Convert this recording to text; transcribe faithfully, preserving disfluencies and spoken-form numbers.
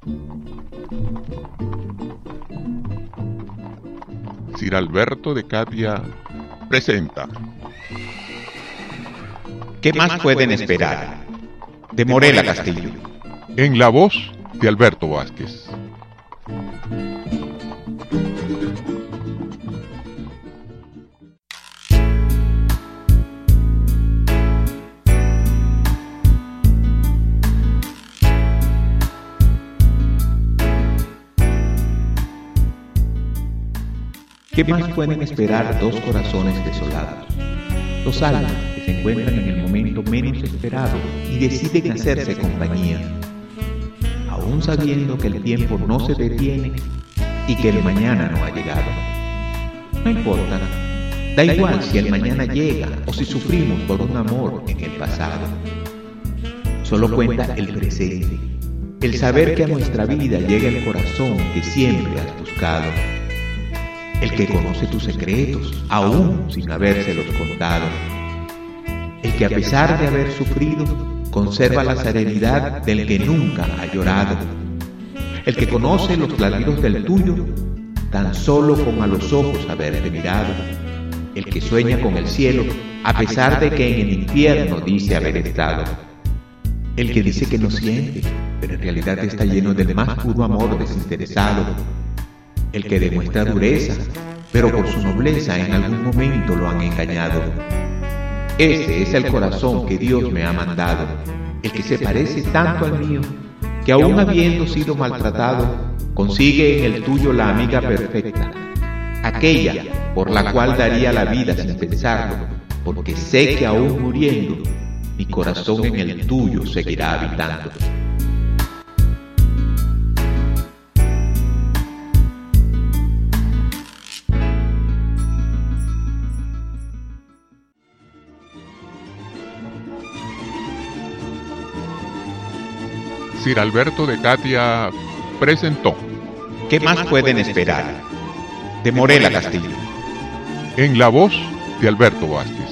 Sir Alberto de Catia presenta. ¿Qué más pueden esperar? De Morela Castillo. En la voz de Alberto Vázquez. ¿Qué más pueden esperar dos corazones desolados? Dos almas que se encuentran en el momento menos esperado y deciden hacerse compañía, aún sabiendo que el tiempo no se detiene y que el mañana no ha llegado. No importa, da igual si el mañana llega o si sufrimos por un amor en el pasado. Solo cuenta el presente, el saber que a nuestra vida llega el corazón que siempre has buscado. El que conoce tus secretos, aún sin habérselos contado. El que a pesar de haber sufrido, conserva la serenidad del que nunca ha llorado. El que conoce los latidos del tuyo, tan solo con a los ojos haberte mirado. El que sueña con el cielo, a pesar de que en el infierno dice haber estado. El que dice que no siente, pero en realidad está lleno del más puro amor desinteresado. El que demuestra dureza, pero por su nobleza en algún momento lo han engañado. Ese es el corazón que Dios me ha mandado, el que se parece tanto al mío, que aún habiendo sido maltratado, consigue en el tuyo la amiga perfecta, aquella por la cual daría la vida sin pensarlo, porque sé que aún muriendo, mi corazón en el tuyo seguirá habitando. Sir Alberto de Catia presentó. ¿Qué más pueden esperar? De Morela Castillo. En la voz de Alberto Vázquez.